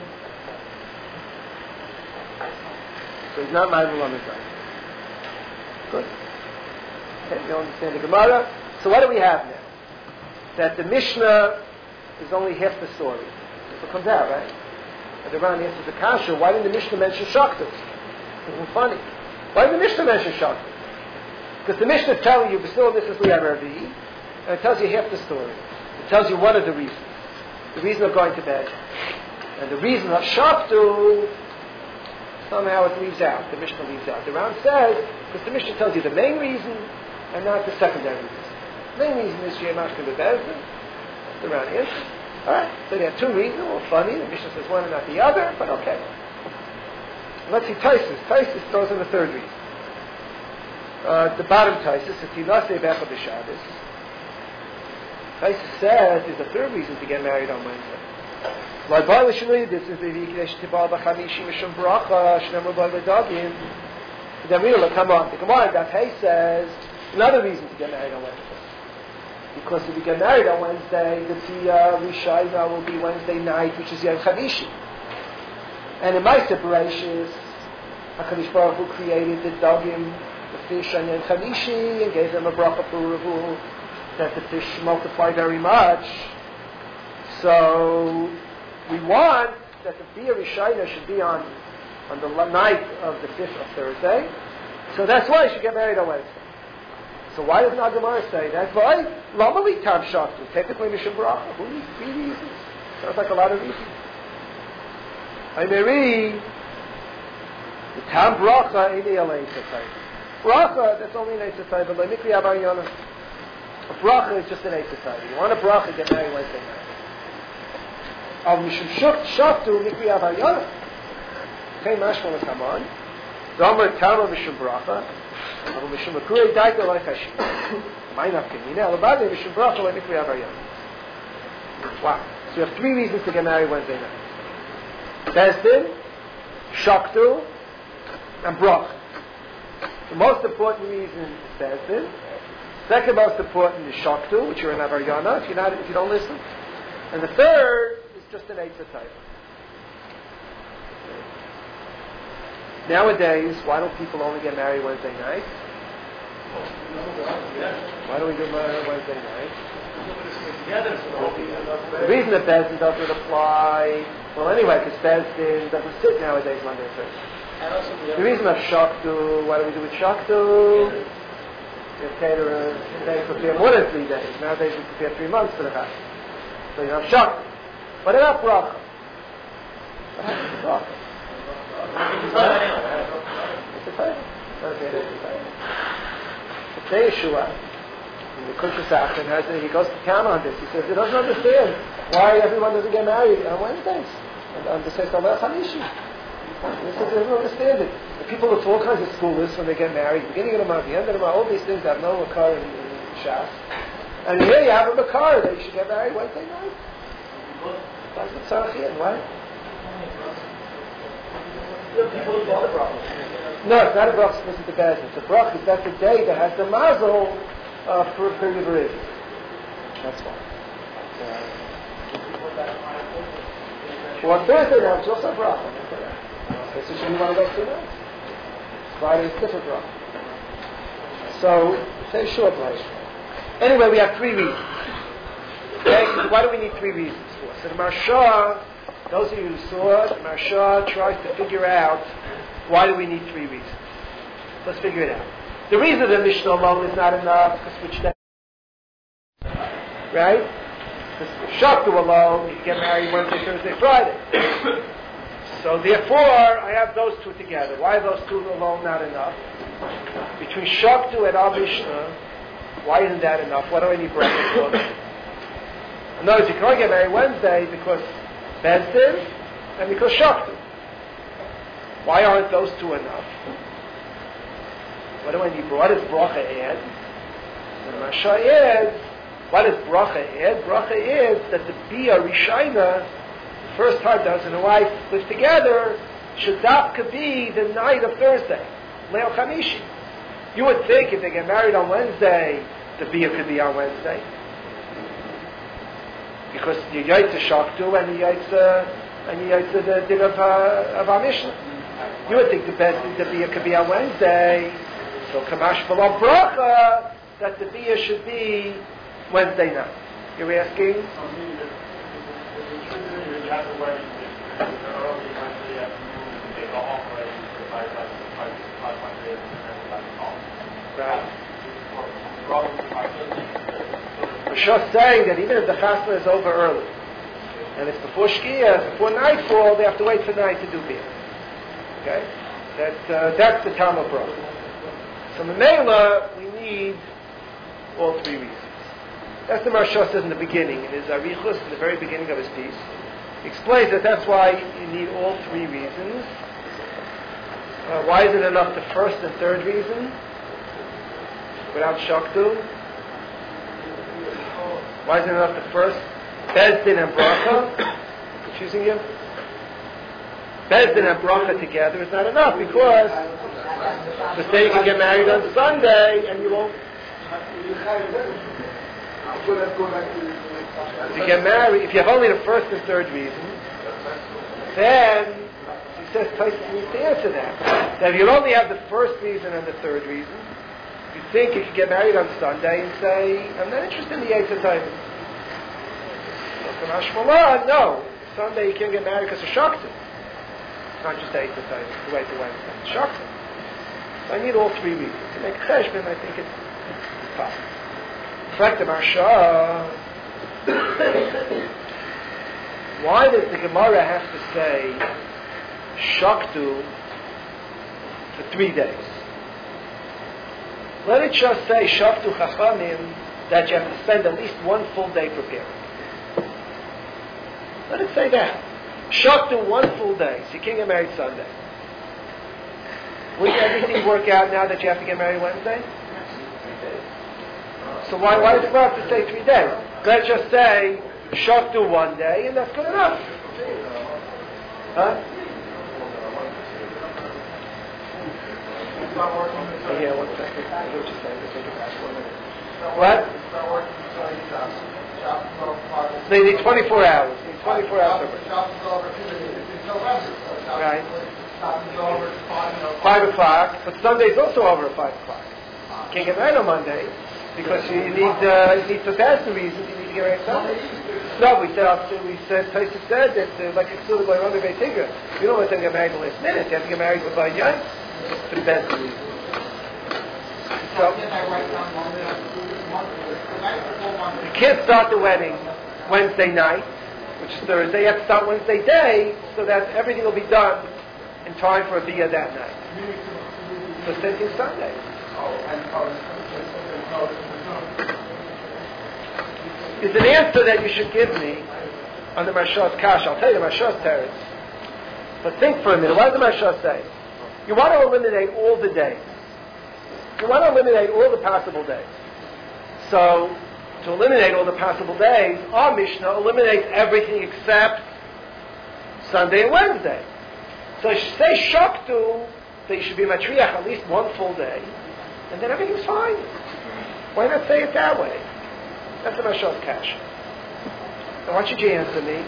so he's not Ma'alo B'Mizah. Good. Okay, you understand the Gemara. So what do we have now? That the Mishnah is only half the story. That's what comes out, right? And the Ran answers the Kasha, why didn't the Mishnah mention Shaktu? It's funny. Why didn't the Mishnah mention Shaktu? Because the Mishnah is telling you, Basil, this is Liyam Ravi, and it tells you half the story. It tells you one of the reasons. The reason of going to bed. And the reason of Shaktu, somehow it leaves out. The Mishnah leaves out. The Ran says, because the Mishnah tells you the main reason, and not the secondary reason. The main reason is Shemashka Bebezdin. That's the Ran answer. Alright, so there are two reasons. Well, funny. The Mishnah says one and not the other, but okay. Let's see Taisus. Taisus throws in the third reason. Uh, the bottom Taisus, it's Tinaseh Becha B'Shabbos. Taisus says there's a third reason to get married on Wednesday. This is the then we will come on. The Gemara in Daf Hey says another reason to get married on Wednesday. Because if you get married on Wednesday, the Tia Rishayna will be Wednesday night, which is Yom Chamishi. And in my separations, HaKadosh Baruch Hu created the dogim, the fish on Yom Chamishi, and gave them a bracha for Revu, that the fish multiply very much. So we want that the Bia Rishayna should be on on the night of the fifth of Thursday. So that's why you should get married on Wednesday. So why doesn't our Gemara say that? Why? Lamali Tam Shaktu. Technically, Mishum Bracha. Who needs three reasons? Sounds like a lot of reasons. I may read the Tam Bracha in the Elei Satay. Bracha, that's only an Eitzatay, but like Mikri Abayana. A Bracha is just an Eitzatay. You want a Bracha, get married Wednesday night. Al Mishum Shaktu, Mikri Abayana. Okay, Mashma will come on. Domer Tama Mishum Bracha. אבל משום מקורי דייתו לא יחשיב. מה אין הפכמינה? אבל בעד משום ברוך לא נקריא עבריין. Wow. So you have three reasons to get married Wednesday night. Bezdin, Shaktu, and Brach. The most important reason is Bezdin. Second most important is Shaktu, which you're in Avaryana, if you're not, if you don't listen. And the third is just an Eitzah type. Nowadays, why don't people only get married Wednesday night? Why don't we get married Wednesday night? The reason that Bezdin doesn't apply, well anyway, because Bezdin doesn't sit nowadays Monday and Thursday. The reason of Shaktu, what do we do with Shaktu? We have caterers, they prepare more than three days. Nowadays we prepare three months for the house. So you have Shaktu. But enough Bracha. What happens to Bracha? It's a title. Okay, it's a title. It's a Yeshua. And the Kushas Achim has it, he goes to town on this. He says he doesn't understand why everyone doesn't get married on Wednesdays. And on the Seitamel Chamishi. He says he doesn't understand it. The people look for all kinds of school lists when they get married. Beginning of the month, the end of the month, all these things have no makar in, in Shas. And here you have a makar that you should get married Wednesday night. That's what Tzarech Yin, why? No, it's not a bracha specific to Bezdin. It's a bracha. That's a day that has the mazel uh, for a period of reason. That's why. Uh, well, on Thursday now, it's also a bracha. This should be one of those two nights. Friday is different bracha. So, say short bracha. Anyway, we have three reasons. Okay, why do we need three reasons for? So the Marsha, those of you who saw it, the Marsha tries to figure out why do we need three reasons. Let's figure it out. The reason that Mishnah alone is not enough, because which day? Right? Because Shaktu alone, you can get married Wednesday, Thursday, Friday. So therefore, I have those two together. Why are those two alone not enough? Between Shaktu and Al Mishnah, why isn't that enough? What do I need brackets for? In other words, you can only get married Wednesday because Bezdin and because Shaktu. Why aren't those two enough? What do I need? What does bracha add? The Masha adds, what does bracha add? Bracha is that the Bia Rishaina, the first time the husband and wife live together, should dafka be the night of Thursday, Leil Chamishi. You would think if they get married on Wednesday, the Bia could be on Wednesday. Because you yaitza Shaktu and you yaitza and you yaitza the din of uh, of our Mishnah. You would think the best the bia could be on Wednesday, so kamash v'lo bracha that the bia should be Wednesday night. You're asking? Right. Rasha's saying that even if the chasna is over early, and it's before Shkia, before nightfall, they have to wait for night to do beer. Okay? That, uh, that's the Talmud bracha. So Memela, we need all three reasons. That's the Marsha says in the beginning, in his Arichus, in the very beginning of his piece. He explains that that's why you need all three reasons. Uh, why isn't it enough the first and third reason? Without Shaktu? Why isn't it enough the first? Bezdin and Bracha? Confusing you? Bezdin and Bracha together is not enough because the say you can get married on Sunday and you won't. To get married, if you have only the first and third reason, then he says Tyson needs to answer that. That if you only have the first reason and the third reason, you think you could get married on Sunday and say, I'm not interested in the eighth time. So Hashmalah, no. Sunday you can't get married because of Shaktu. It's not just eighth time, it's the way to Wednesday. It's Shaktu. So I need all three reasons. To make cheshbon, I think it's, it's possible. In fact, the Marsha, why does the Gemara have to say Shaktu for three days? Let it just say Shaktu Chachamim that you have to spend at least one full day preparing. Let it say that. Shaktu one full day, so you can't get married Sunday. Wouldn't everything work out now that you have to get married Wednesday? So why, why does it have to say three days? Let's just say Shaktu one day, and that's good enough. Huh? Oh, yeah, one second. I hear what you're saying. Take it back one minute. What? They need twenty-four hours. They need twenty-four hours. Right. Five o'clock, but Sunday's also over at five o'clock. You can't get married on Monday because you need uh, you need for fasting reasons. You need to get married on Sunday. No, we said we said Tyson said that uh, like it's still going on the Beit Tigra. You don't want to get married the last minute. You have to get married with by young for the best reasons. So you can't start the wedding Wednesday night, which is Thursday. You have to start Wednesday day so that everything will be done in time for a bia that night. So same thing Sunday. Is an answer that you should give me on the Marsha's Kash. I'll tell you the Marsha's teretz. But think for a minute. What does the Marsha say? You want to eliminate all the days. You want to eliminate all the possible days. So, to eliminate all the possible days, our Mishnah eliminates everything except Sunday and Wednesday. So I should say Shaktu, that you should be Matriach at least one full day, and then everything's fine. Why not say it that way? That's the Mashal's Kash. Now why should you answer me?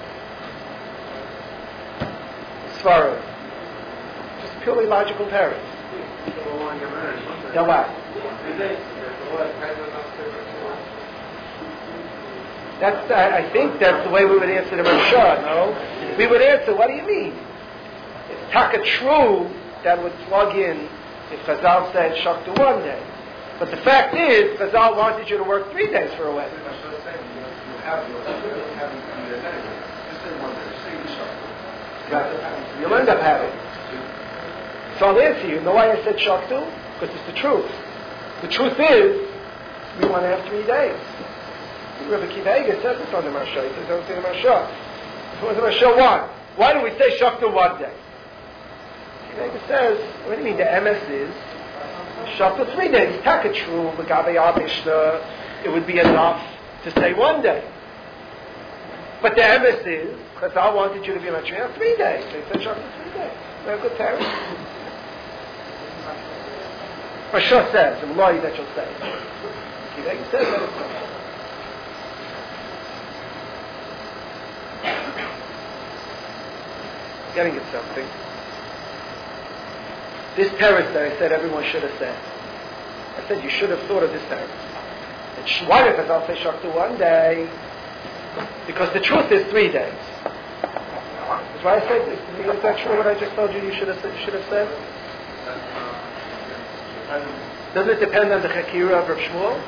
Svara. Just purely logical parents. Now what? That's, I, I think that's the way we would answer the Mashah, no? We would answer, what do you mean? It's taka true that would plug in if Chazal said Shaktu one day. But the fact is, Chazal wanted you to work three days for a wedding. Right. You'll end up having. So I'll answer you. You know why I said Shaktu? Because it's the truth. The truth is, we want to have three days. Rabbi Akiva Eiger says this on the Marsha. He says, don't say the Marsha. What the Marsha want? Why do we say Shaktu one day? Akiva Eiger says, what do you mean? The M S is Shaktu three days. Taka true, Magabe Abishta, it would be enough to say one day. But the M S is, because I wanted you to be a Matriarch three days. They said Shaktu three days. They're a good parents. Marsha says, and law that you'll say. Akiva Eiger says that it's not. Getting at something. This teretz that I said everyone should have said. I said you should have thought of this teretz. Why did Chazal say Shaktu one day? Because the truth is three days. That's why I said this. Is that true what I just told you you should have said? You should have said? Doesn't it depend on the Chakira of Rav Shmuel?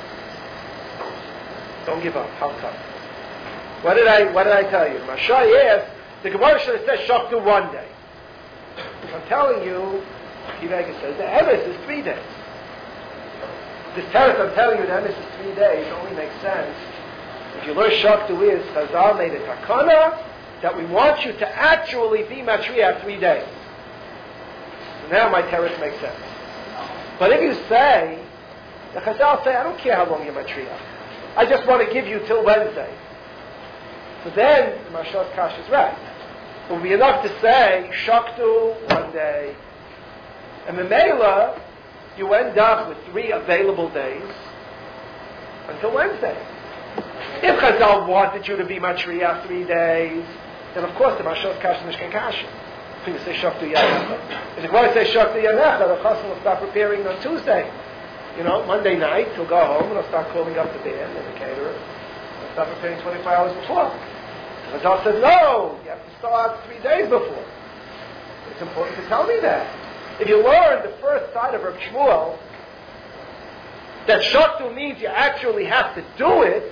Don't give up. How come? What did I What did I tell you? Mashai asked. The Gemara should have said Shaktu one day. I'm telling you, Akiva Eiger says the Emes is three days. This teretz I'm telling you, the Emes is three days, only makes sense if you learn Shaktu is Chazal made a takana that we want you to actually be Matriach three days. So now my teretz makes sense. But if you say, the Chazal say, I don't care how long you're Matriach. I just want to give you till Wednesday. So then, the Mashal's Kash is right. It would be enough to say, Shaktu, one day. And Memela, you end up with three available days until Wednesday. If Chazal wanted you to be Matriach three days, then of course the Mashal's Kash is Mishkan Kash. So you say Shaktu Yanecha. If the Gemara says Shaktu Yanecha, the Chassan will start preparing on Tuesday. You know, Monday night, he'll go home and he'll start calling up the band and the caterer. He'll start preparing twenty-four hours before. Chazal said, no, you have to start three days before. It's important to tell me that. If you learn the first side of Rav Shmuel, that Shaktu means you actually have to do it,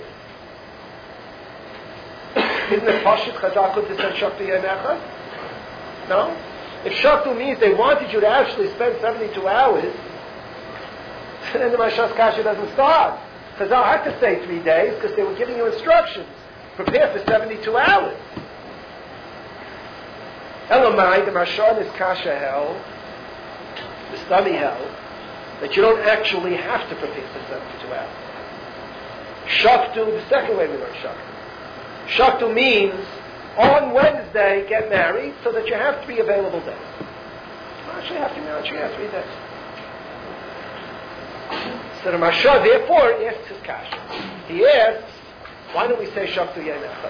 isn't it Pashut Chazal could have said Shaktu Yanecha? No? If Shaktu means they wanted you to actually spend seventy-two hours, then the Mashas Kasha doesn't start. Chazal had to say three days because they were giving you instructions. Prepare for seventy-two hours. Elamai, the Mashon is Kasha held, the study held, that you don't actually have to prepare for seventy-two hours. Shaktu, the second way we learn Shaktu. Shaktu means on Wednesday get married so that you have three available days. You don't actually have to marry, you have three days. So the Mashon therefore asks his Kasha. He asks, why don't we say Shaktu Yanecha?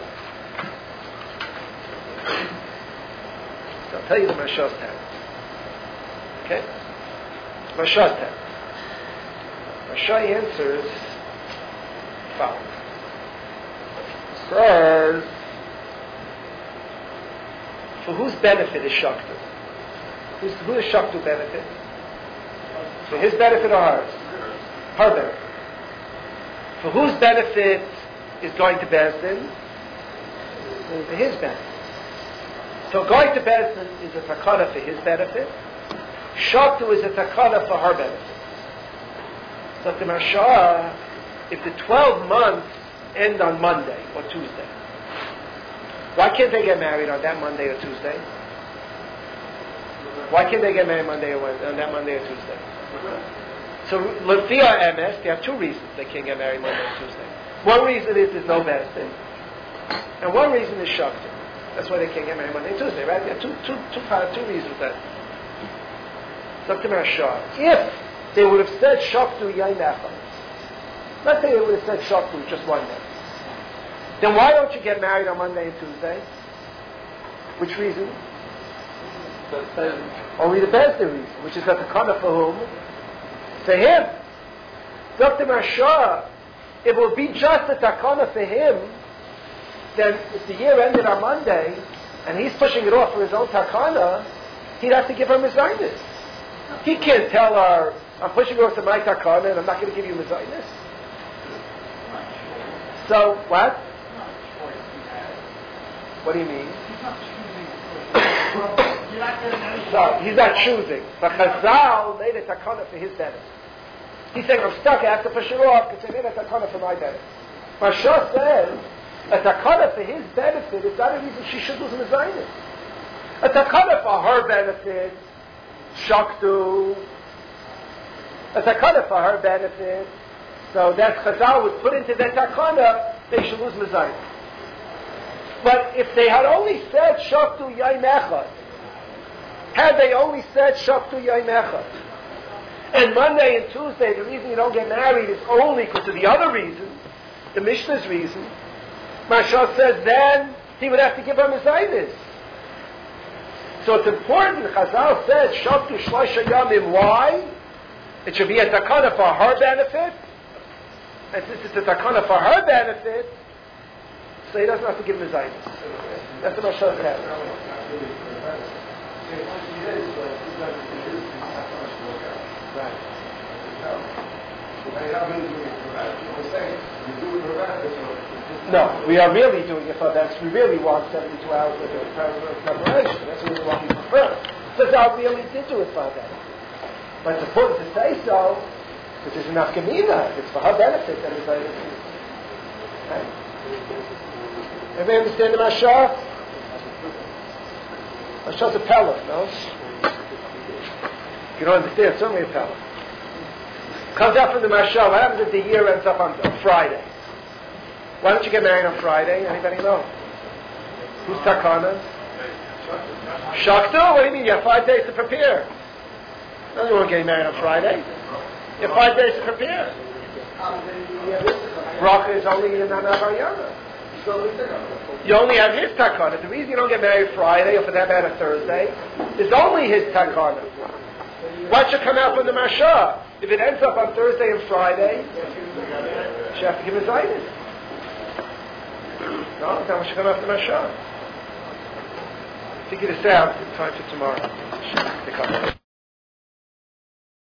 So I'll tell you the Mashas teretz. Okay? Mashas teretz. Mashai answers following. Says, for whose benefit is Shaktu? Who's, who does Shaktu benefit? For his benefit or hers? Her benefit. For whose benefit is going to Bezdin? For his benefit. So going to Bezdin is a takana for his benefit. Shaktu is a takana for her benefit. So the Mashah, if the twelve months end on Monday or Tuesday, why can't they get married on that Monday or Tuesday? Why can't they get married Monday or Wednesday, on that Monday or Tuesday? So, Lefia M S, they have two reasons they can't get married Monday or Tuesday. One reason is there's no Bezdin, and one reason is Shaktu. That's why they can't get married Monday and Tuesday, right? There are two, two, two, two reasons then. Dr. Marshah, if they would have said Shaktu Yain Echad, let's say they would have said Shaktu just one day, then why don't you get married on Monday and Tuesday? Which reason? Only the best reason, which is that the Kana for whom? For him. Doctor Marshah, it will be just a takana for him, then if the year ended on Monday, and he's pushing it off for his own takana, he'd have to give her mezainis. He can't tell her, I'm pushing it off to my takana, and I'm not going to give you mezainis. So, what? What do you mean? So, he's not choosing. But Chazal made a takana for his benefit. He's saying, I'm stuck, I have to push it off, because I made a takana for my benefit. Marsha says, a takana for his benefit is not a reason she should lose mezainis. A takana for her benefit, shaktu. A takana for her benefit, so that Chazal would put into that takana, they should lose mezainis. But if they had only said shaktu yaim echad, had they only said shaktu yaim echad, and Monday and Tuesday, the reason you don't get married is only because of the other reason, the Mishnah's reason, Marsha says then he would have to give her mezainis. So it's important, Chazal said, Shaktu shloisha yamim, why? It should be a takana for her benefit, and since it's a takana for her benefit, so he doesn't have to give mezainis. That's what Marsha said. Right. No, we are really doing it for that. We really want seventy-two hours of preparation. That's what we want to prefer. So I really did do it for that. But it's important to say so, which is enough kamina. If it's for her benefit, then it's like, okay. Everybody understand the Mashah? Mashah's a pella, no? You don't understand, it's only a pella. Comes out from the Mashah. What happens if the year ends up on, on Friday? Why don't you get married on Friday? Anybody know? Who's takana? Shaktu? What do you mean? You have five days to prepare. No, you won't get married on Friday. You have five days to prepare. Bracha is only in Nanabayana. You only have his takana. The reason you don't get married Friday, or for that matter Thursday, is only his takana. What should come out from the Mashah? If it ends up on Thursday and Friday, she has to give a zaynis. No, that one should come out from the Mashah. Figure this out. It's time for tomorrow.